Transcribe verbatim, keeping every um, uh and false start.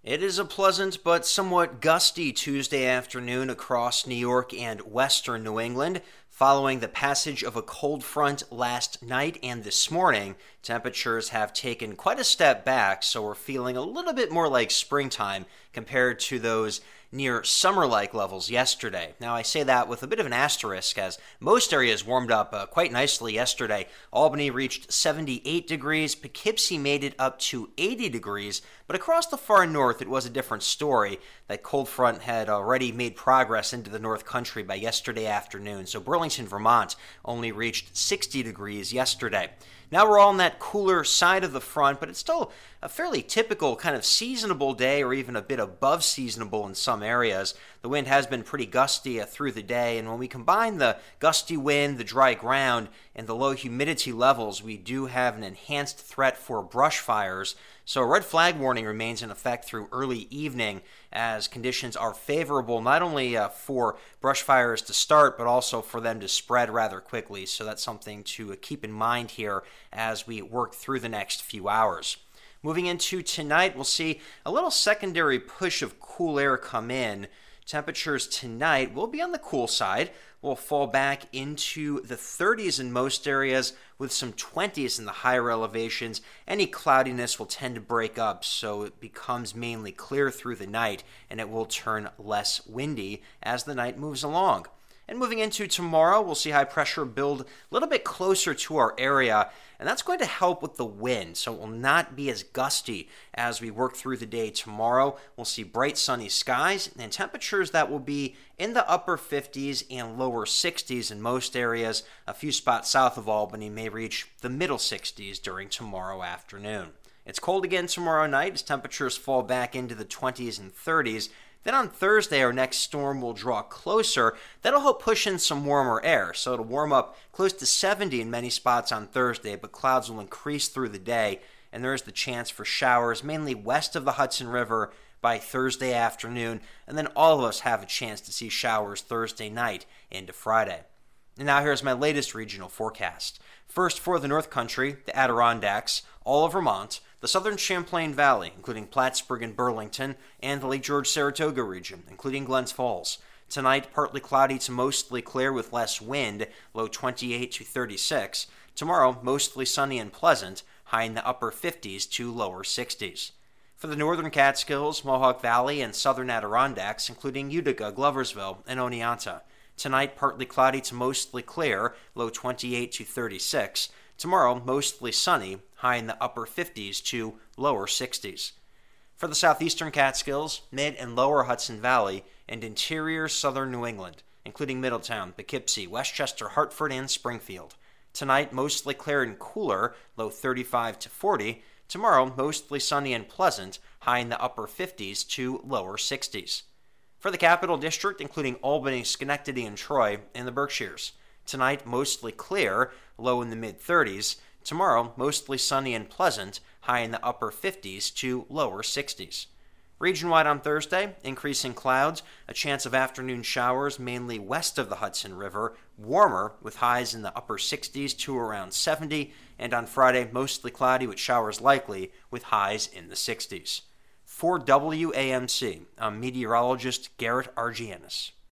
It is a pleasant but somewhat gusty Tuesday afternoon across New York and western New England. Following the passage of a cold front last night and this morning, temperatures have taken quite a step back, so we're feeling a little bit more like springtime compared to those near summer-like levels yesterday. Now, I say that with a bit of an asterisk, as most areas warmed up uh, quite nicely yesterday. Albany reached seventy-eight degrees, Poughkeepsie made it up to eighty degrees, but across the far north it was a different story. That cold front had already made progress into the North Country by yesterday afternoon, so Burlington, Vermont only reached sixty degrees yesterday. Now we're all on that cooler side of the front, but it's still a fairly typical kind of seasonable day, or even a bit above seasonable in some areas. The wind has been pretty gusty uh, through the day, and when we combine the gusty wind, the dry ground, and the low humidity levels, we do have an enhanced threat for brush fires. So a red flag warning remains in effect through early evening, as conditions are favorable not only uh, for brush fires to start, but also for them to spread rather quickly. So that's something to uh, keep in mind here as we work through the next few hours. Moving into tonight, we'll see a little secondary push of cool air come in. Temperatures tonight will be on the cool side. We'll fall back into the thirties in most areas, with some twenties in the higher elevations. Any cloudiness will tend to break up, so it becomes mainly clear through the night, and it will turn less windy as the night moves along. And moving into tomorrow, we'll see high pressure build a little bit closer to our area, and that's going to help with the wind, so it will not be as gusty as we work through the day tomorrow. We'll see bright sunny skies and temperatures that will be in the upper fifties and lower sixties in most areas. A few spots south of Albany may reach the middle sixties during tomorrow afternoon. It's cold again tomorrow night as temperatures fall back into the twenties and thirties. Then on Thursday, our next storm will draw closer. That'll help push in some warmer air, so it'll warm up close to seventy in many spots on Thursday, but clouds will increase through the day, and there is the chance for showers mainly west of the Hudson River by Thursday afternoon, and then all of us have a chance to see showers Thursday night into Friday. And now here's my latest regional forecast. First, for the North Country, the Adirondacks, all of Vermont, the southern Champlain Valley, including Plattsburgh and Burlington, and the Lake George-Saratoga region, including Glens Falls. Tonight, partly cloudy to mostly clear with less wind, low twenty-eight to thirty-six. Tomorrow, mostly sunny and pleasant, high in the upper fifties to lower sixties. For the northern Catskills, Mohawk Valley, and southern Adirondacks, including Utica, Gloversville, and Oneonta. Tonight, partly cloudy to mostly clear, low twenty-eight to thirty-six. Tomorrow, mostly sunny, high in the upper fifties to lower sixties. For the southeastern Catskills, mid and lower Hudson Valley, and interior southern New England, including Middletown, Poughkeepsie, Westchester, Hartford, and Springfield. Tonight, mostly clear and cooler, low thirty-five to forty. Tomorrow, mostly sunny and pleasant, high in the upper fifties to lower sixties. For the Capital District, including Albany, Schenectady, and Troy, and the Berkshires. Tonight, mostly clear, low in the mid-thirties. Tomorrow, mostly sunny and pleasant, high in the upper fifties to lower sixties. Region-wide on Thursday, increasing clouds, a chance of afternoon showers mainly west of the Hudson River, warmer with highs in the upper sixties to around seventy, and on Friday, mostly cloudy with showers likely with highs in the sixties. For W A M C, I'm meteorologist Garrett Argianis.